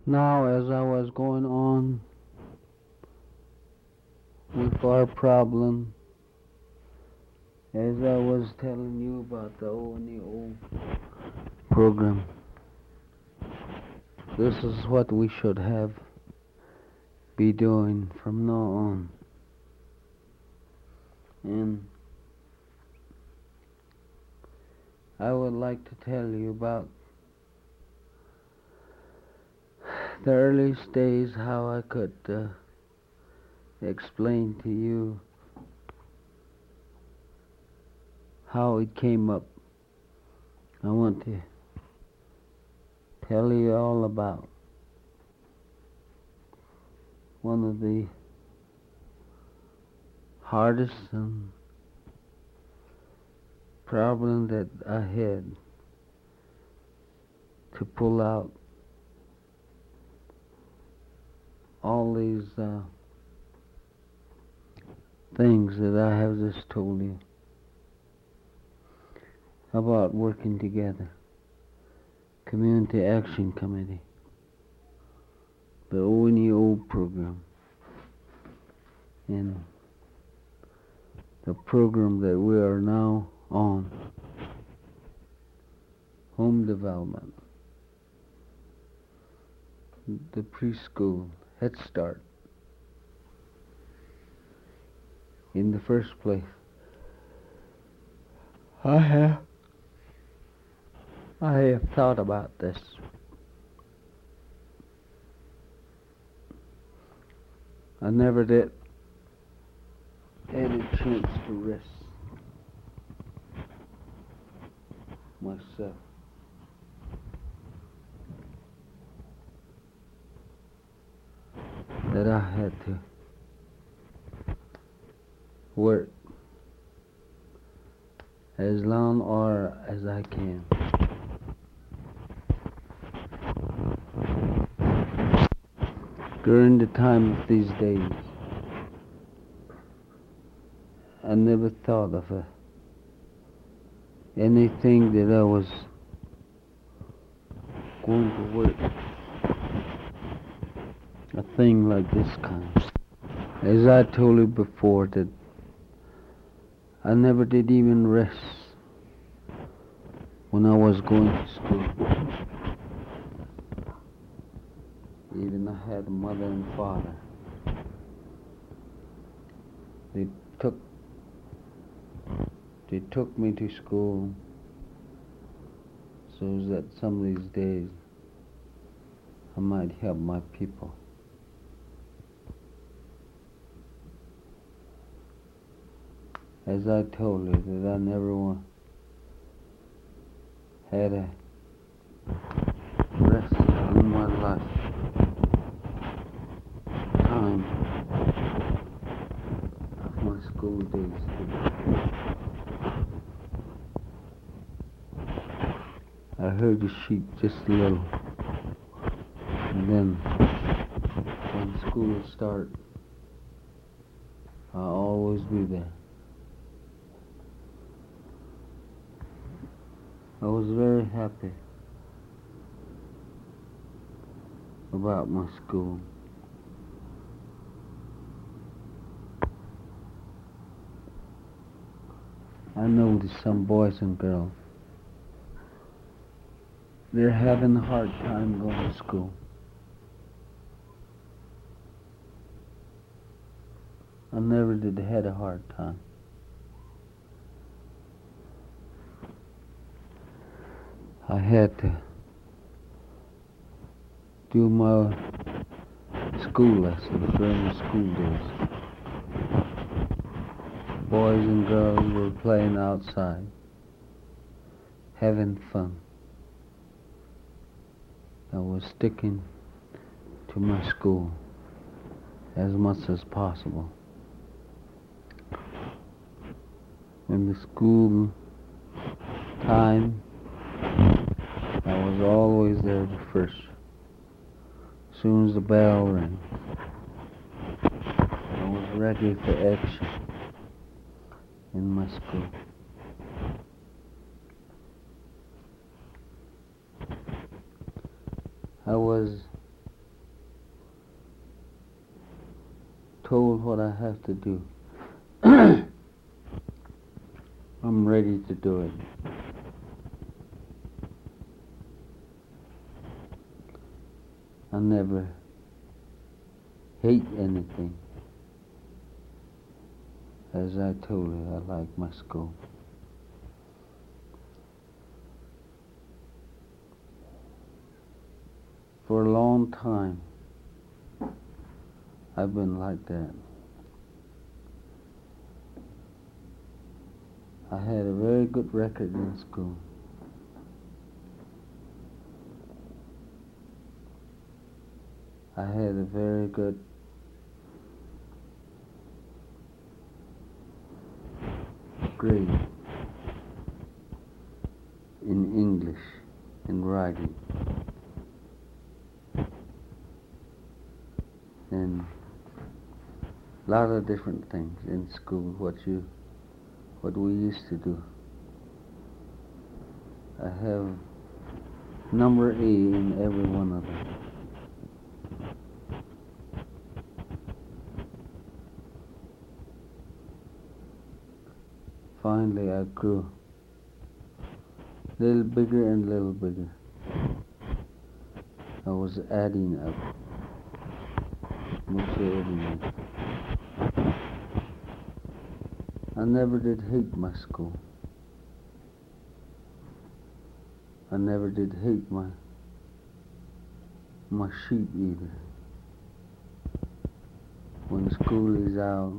Now, as I was going on with our problem, as I was telling you about the O&E program, this is what we should have be doing from now on. And I would like to tell you about the earliest days, how I could explain to you how it came up. I want to tell you all about one of the hardest problem that I had to pull out all these things that I have just told you about working together. Community Action Committee, the O&E program, and the program that we are now on, home development, the preschool, Head Start. In the first place, I have thought about this. I never did any chance to rest myself. That I had to work as long or as I can. During the time of these days, I never thought of anything that I was going to work a thing like this kind. As I told you before, that I never did even rest when I was going to school. Even I had a mother and father. They took me to school so that some of these days I might help my people. As I told you, that I never had a rest in my life. Time of my school days. I heard the sheep just a little, and then when school would start, I'll always be there. I was very happy about my school. I noticed some boys and girls, they're having a hard time going to school. I never did had a hard time. I had to do my school lessons during the school days. Boys and girls were playing outside, having fun. I was sticking to my school as much as possible. In the school time, I was always there the first. As soon as the bell rang, I was ready for action in my school. I was told what I have to do, I'm ready to do it. I never hate anything. As I told you, I like my school. For a long time, I've been like that. I had a very good record in school. I had a very good grade in English, in writing, and a lot of different things in school, what we used to do. I have number A in every one of them. Finally, I grew a little bigger and a little bigger. I was adding up, much adding up. I never did hate my school. I never did hate my sheep either. When school is out,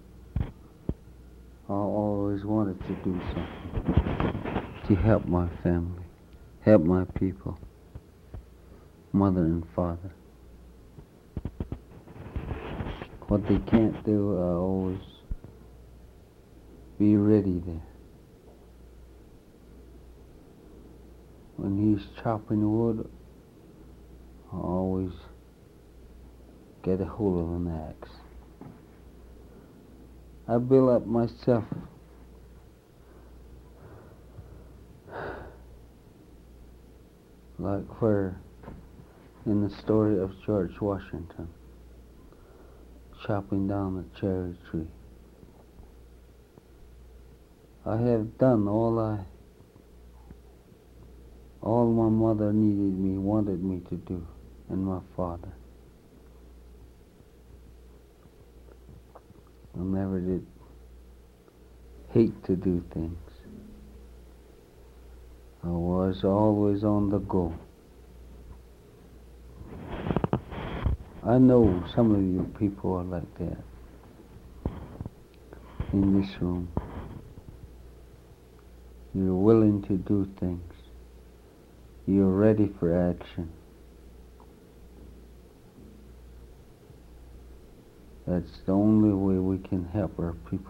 I always wanted to do something to help my family, help my people, mother and father. What they can't do, I always be ready there. When he's chopping wood, I always get a hold of an axe. I built up myself like where in the story of George Washington chopping down the cherry tree. I have done all my mother needed me, wanted me to do, and my father. I never did hate to do things. I was always on the go. I know some of you people are like that in this room. You're willing to do things. You're ready for action. That's the only way we can help our people.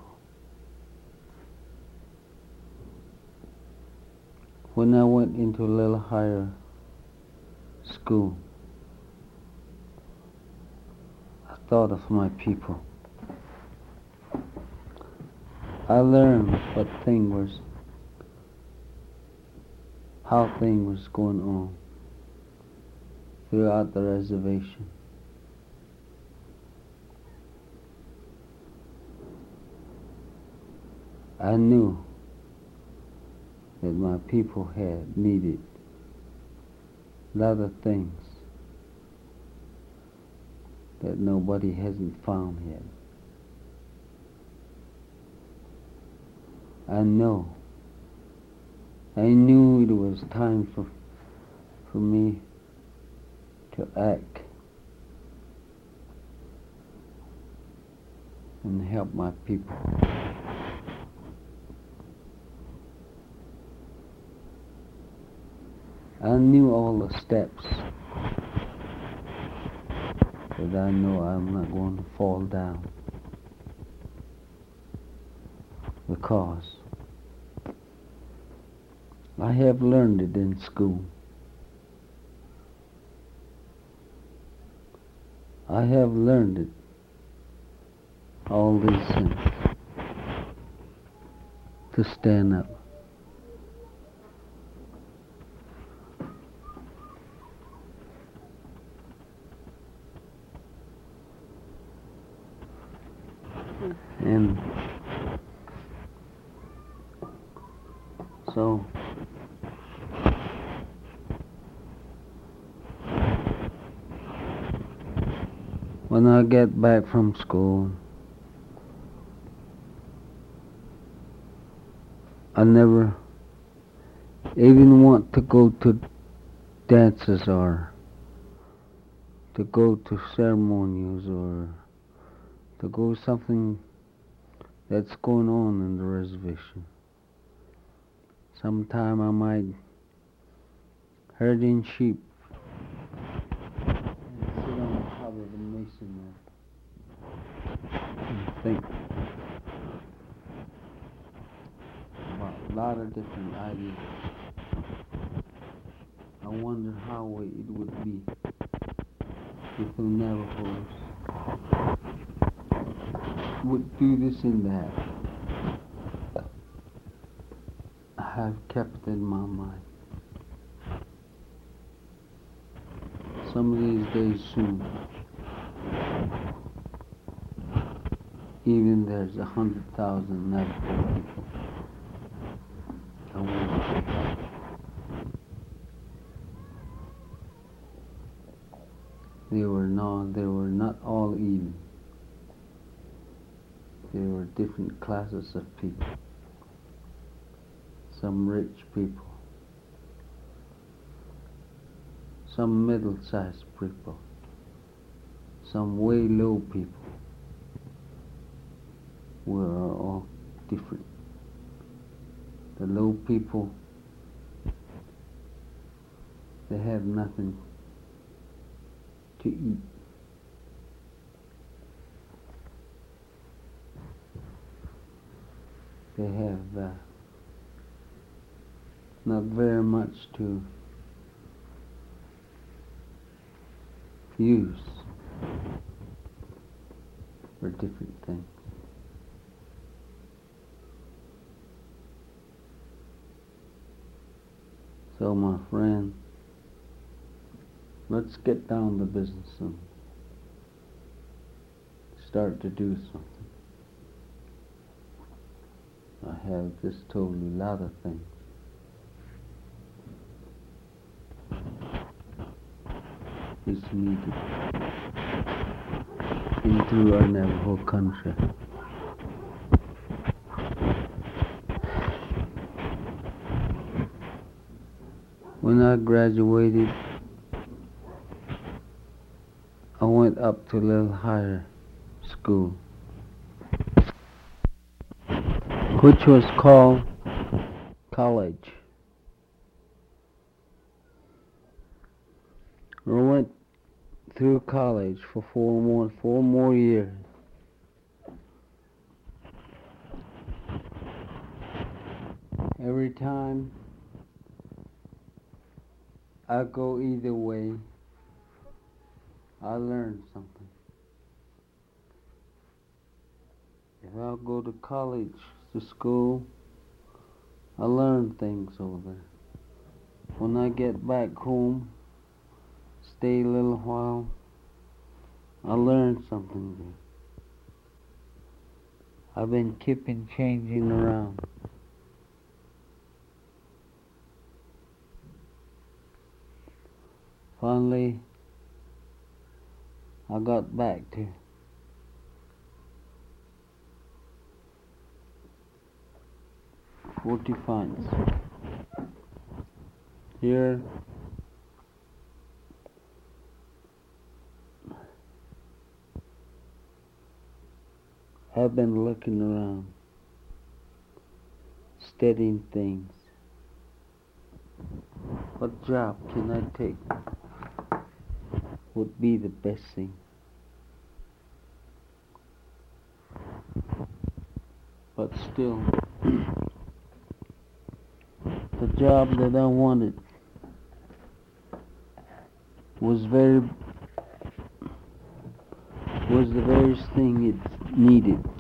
When I went into a little higher school, I thought of my people. I learned how things was going on throughout the reservation. I knew that my people had needed a lot of things that nobody hasn't found yet. I knew it was time for me to act and help my people. I knew all the steps, but I know I'm not going to fall down, because I have learned it in school. I have learned it all these things, to stand up. So when I get back from school, I never even want to go to dances or to go to ceremonies or to go something that's going on in the reservation. Sometime I might herding sheep and sit on top of the mason and think about a lot of different ideas. I wonder how it would be if the Navajos would do this and that. I have kept it in my mind. Some of these days soon, even there's 100,000 Navajo people. I wonder. They were not all even. There were different classes of people. Some rich people, some middle-sized people, some way low people. We are all different. The low people, they have nothing to eat. They have not very much to use for different things. So my friend, let's get down to business and start to do something. I have just told you a lot of things. It's needed into our Navajo country. When I graduated, I went up to a little higher school, which was called college. I went through college for four more years. Every time I go either way, I learn something. If I go to college, to school, I learn things over there. When I get back home, stay a little while, I learn something there. I've been keeping changing around. Finally, I got back to Fort Defiance. Here, I've been looking around, studying things. What job can I take? Would be the best thing. But still, the job that I wanted was the very thing it needed.